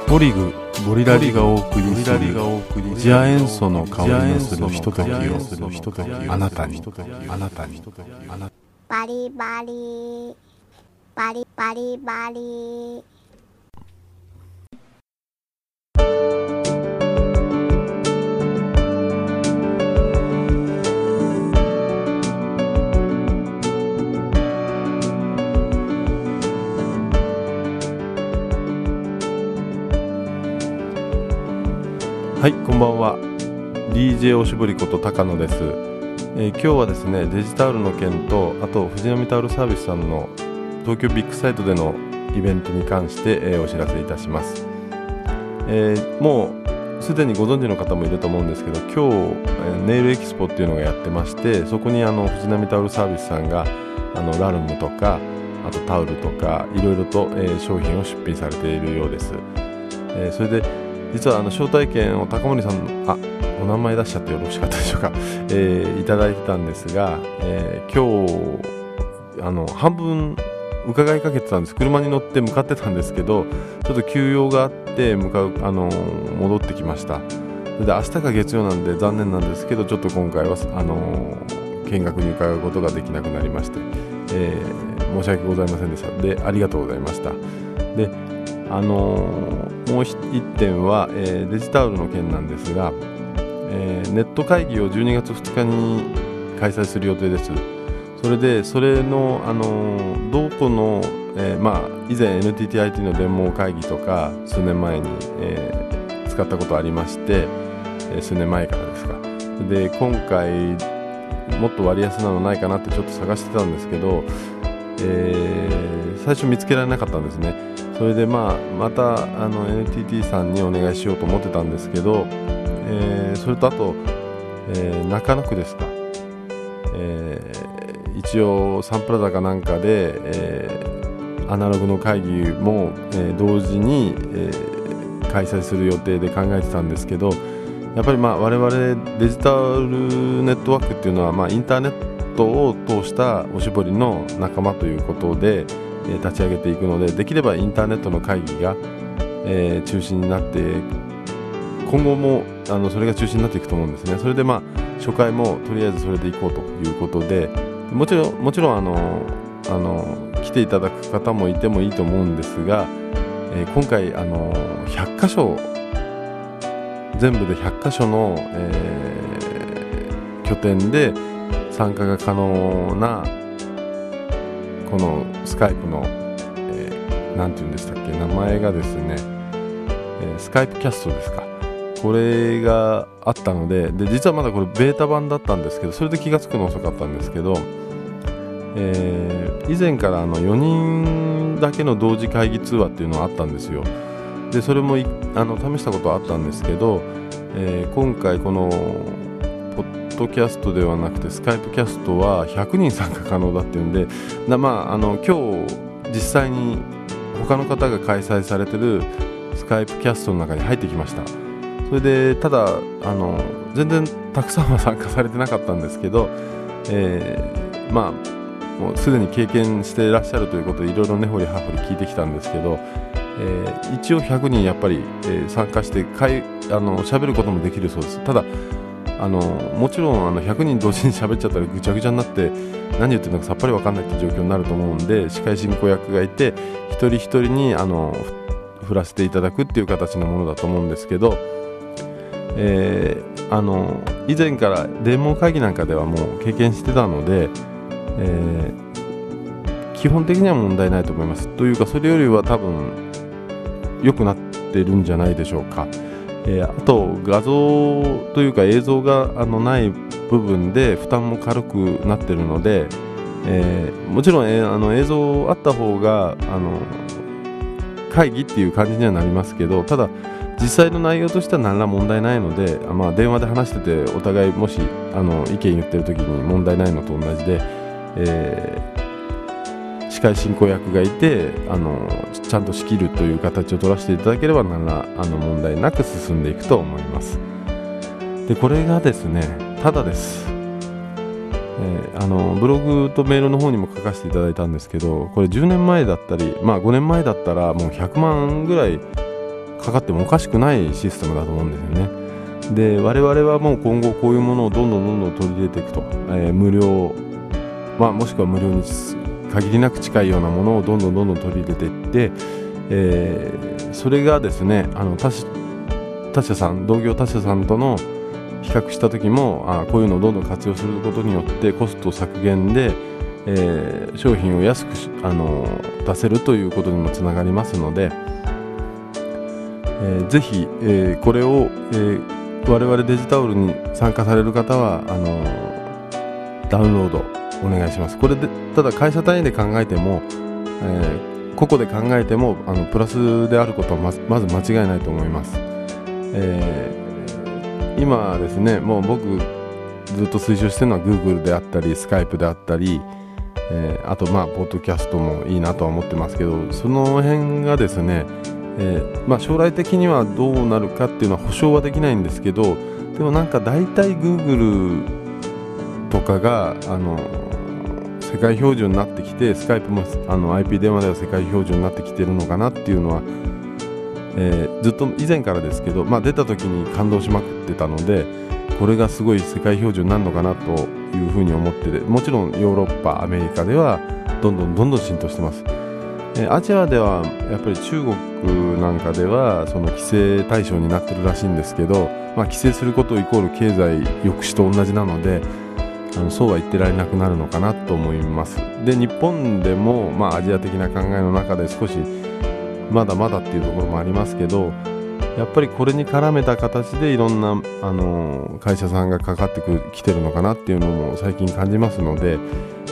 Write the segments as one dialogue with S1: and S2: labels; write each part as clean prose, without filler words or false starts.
S1: ボリグボリラリがお送りするジア塩素の香りのするひとときをあなたに
S2: バリバリバリバリバリ。
S3: はい、こんばんは。 DJ おしぼりこと高野です。今日はですね、デジタウルの件と、あと藤波タオルサービスさんの東京ビッグサイトでのイベントに関して、お知らせいたします。もうすでにご存知の方もいると思うんですけど、今日、ネイルエキスポっていうのがやってまして、そこに藤波タオルサービスさんがラルムとか、あとタオルとかいろいろと、商品を出品されているようです。それで実は招待券を高森さんのお名前出しちゃってよろしかったでしょうか、いただいてたんですが、今日半分伺いかけてたんです。車に乗って向かってたんですけど、ちょっと休養があって戻ってきました。それで明日が月曜なんで残念なんですけど、ちょっと今回は見学に伺うことができなくなりまして、申し訳ございませんでした。で、ありがとうございました。でもう一点は、デジタウルの件なんですが、ネット会議を12月2日に開催する予定です。それの、どこの、以前 NTT-IT の連盟会議とか数年前に、使ったことありまして、数年前からですか。で、今回もっと割安なのないかなってちょっと探してたんですけど、最初見つけられなかったんですね。それでまたNTT さんにお願いしようと思ってたんですけど、それとあと、中野区ですか、一応サンプラザかなんかで、アナログの会議も、同時に、開催する予定で考えてたんですけど、やっぱり我々デジタルネットワークっていうのは、インターネットを通したおしぼりの仲間ということで立ち上げていくので、できればインターネットの会議が、中心になって今後もそれが中心になっていくと思うんですね。それで初回もとりあえずそれでいこうということで、もちろん来ていただく方もいてもいいと思うんですが、今回100箇所全部で100箇所の、拠点で参加が可能なこのスカイプの、なんていうんでしたっけ、名前がですね、スカイプキャストですか。これがあったので、実はまだこれベータ版だったんですけど、それで気がつくの遅かったんですけど、以前から4人だけの同時会議通話っていうのはあったんですよ。でそれも試したことはあったんですけど、今回このポッドキャストではなくてスカイプキャストは100人参加可能だっていうんで、今日実際に他の方が開催されてるスカイプキャストの中に入ってきました。それでただ全然たくさんは参加されてなかったんですけど、もうすでに経験していらっしゃるということでいろいろ根掘り葉掘り聞いてきたんですけど、一応100人やっぱり、参加して喋ることもできるそうです。ただもちろん100人同時に喋っちゃったらぐちゃぐちゃになって何言ってるのかさっぱり分かんないって状況になると思うんで、司会進行役がいて一人一人に振らせていただくっていう形のものだと思うんですけど、以前から連盟会議なんかではもう経験してたので、基本的には問題ないと思います。というかそれよりは多分良くなってるんじゃないでしょうか。あと画像というか映像がない部分で負担も軽くなってるので、もちろん、映像あった方が会議っていう感じにはなりますけど、ただ実際の内容としては何ら問題ないので、電話で話しててお互いもし意見言ってる時に問題ないのと同じで、司会進行役がいてちゃんと仕切るという形を取らせていただければ何ら問題なく進んでいくと思います。でこれがですねただです。ブログとメールの方にも書かせていただいたんですけど、これ10年前だったり、5年前だったらもう100万ぐらいかかってもおかしくないシステムだと思うんですよね。で我々はもう今後こういうものをどんどん取り入れていくと、無料、もしくは無料に限りなく近いようなものをどんどん取り入れていって、それがですね他社さん、同業他社さんとの比較した時もこういうのをどんどん活用することによってコスト削減で、商品を安く出せるということにもつながりますので、ぜひ、これを、我々デジタウルに参加される方はダウンロードお願いします。これでただ会社単位で考えても、個々で考えてもプラスであることはまず間違いないと思います。今ですね、もう僕ずっと推奨してるのは Google であったり Skype であったり、あとポッドキャストもいいなとは思ってますけど、その辺がですね、将来的にはどうなるかっていうのは保証はできないんですけど、でもなんか大体 Google とかが世界標準になってきて、Skype もIP 電話では世界標準になってきてるのかなっていうのは、ずっと以前からですけど、出た時に感動しまくってたので、これがすごい世界標準になるのかなというふうに思ってて、もちろんヨーロッパ、アメリカではどんどん浸透してます。アジアではやっぱり中国なんかではその規制対象になってるらしいんですけど、規制することイコール経済抑止と同じなので、そうは言ってられなくなるのかなと思います。で日本でも、アジア的な考えの中で少しまだまだっていうところもありますけど、やっぱりこれに絡めた形でいろんな会社さんがかかってきてるのかなっていうのも最近感じますので、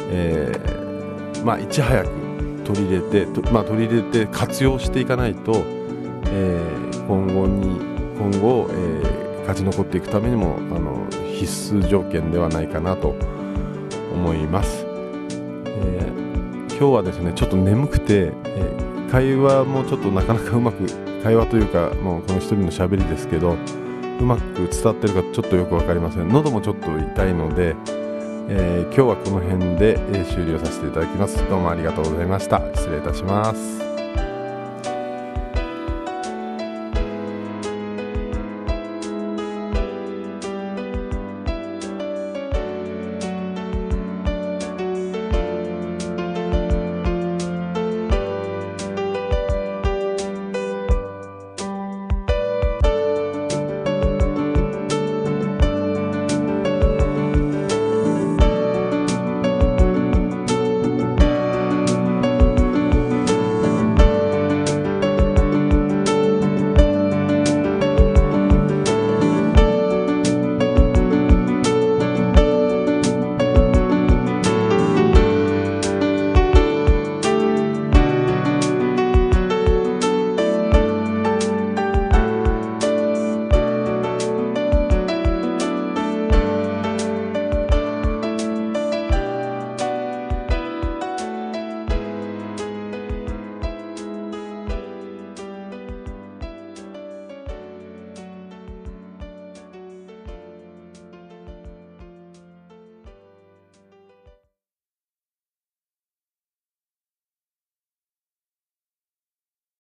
S3: いち早く取り入れて活用していかないと、今後、勝ち残っていくためにも必須条件ではないかなと思います。今日はですねちょっと眠くて、会話もちょっとなかなかうまく、会話というかもうこの一人の喋りですけど、うまく伝わってるかちょっとよく分かりません。喉もちょっと痛いので、今日はこの辺で終了させていただきます。どうもありがとうございました。失礼いたします。